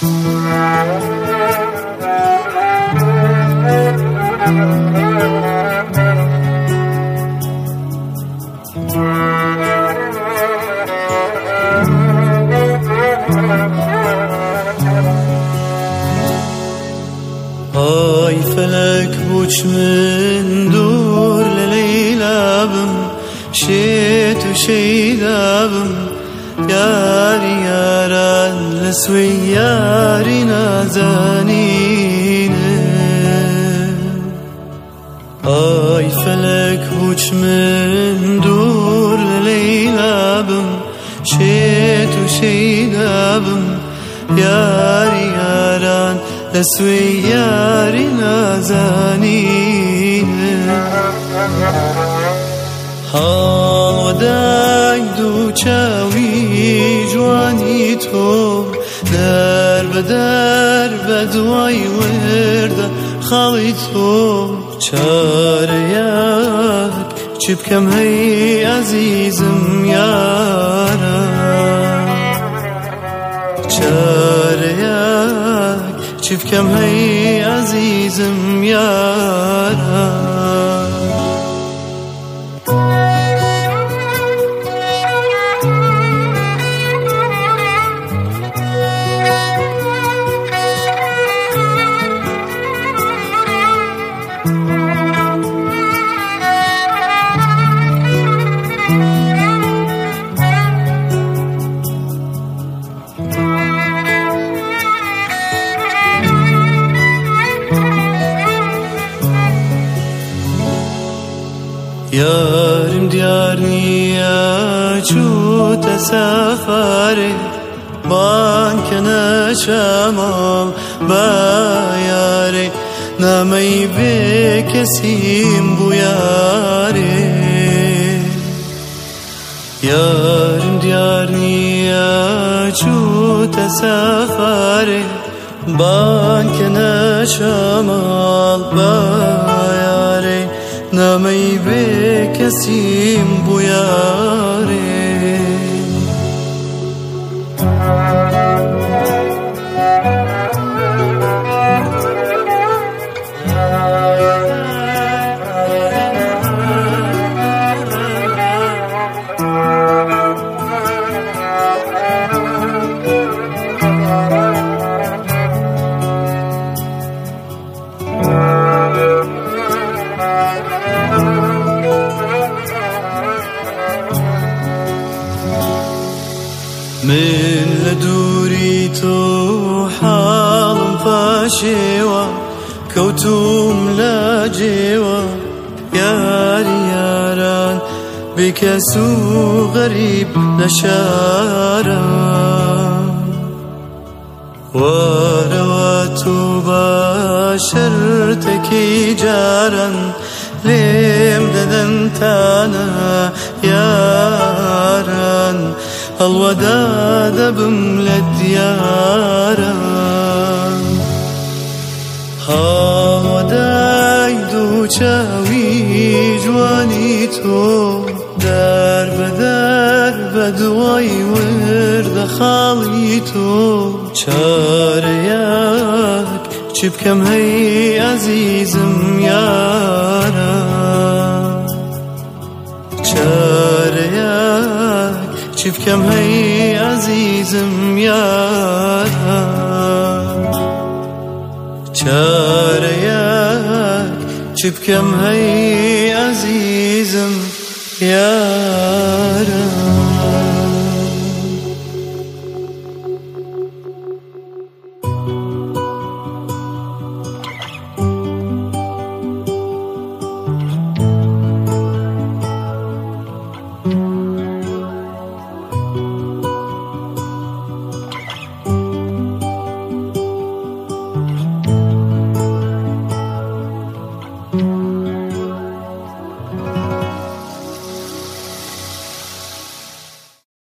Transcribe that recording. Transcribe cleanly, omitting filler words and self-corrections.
آی فلک بوچ من دور للیلا بم شیت و شیدا بم یاری یاران لسوی یاری نازانینه آی فلک بوچ من دور للیلا بم شیت و شیدا بم یاری یاران لسوی یاری نازانینه حال دای دو چاوی جوانی تو در بدوای ورده خالی تو چاریک چی بکم هی عزیزم یارا چاریک چی بکم هی عزیزم یارا یارم دیار نیا چوت سفره بانکن شمال بیاره نمی به کسیم بیاره یارم دیار نیا چوت سفره بانکن شمال بیاره نمی به کسیم بیاره من لدوري تو حالم فاشيوا كوتوم لا جيوا ياري ياران بكسو غريب لشارا ورواتو باشرتك جارا ليم ددنتانا ياران الوداد بملديارا هاوداي دو چاوي جواني تو در بدوي ورد خالي تو چاريك چی بکم هی عزيزم يارا چاريك چی بکم هی عزیزم یارا چاريك چی بکم هی عزیزم یارا